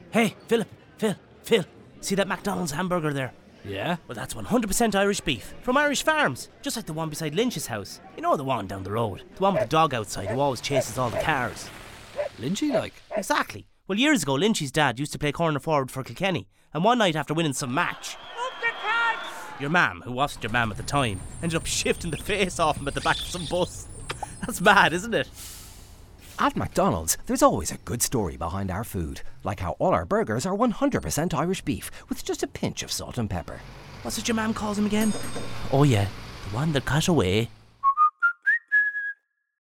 Hey, Phil, see that McDonald's hamburger there? Yeah? Well, that's 100% Irish beef, from Irish farms, just like the one beside Lynch's house. You know the one down the road, the one with the dog outside who always chases all the cars. Lynchy like? Exactly. Well, years ago, Lynchy's dad used to play corner forward for Kilkenny, and one night after winning some match, your mam, who wasn't your mam at the time, ended up shifting the face off him at the back of some bus. That's mad, isn't it? At McDonald's, there's always a good story behind our food, like how all our burgers are 100% Irish beef, with just a pinch of salt and pepper. What's it your mam calls him again? Oh yeah, the one that got away.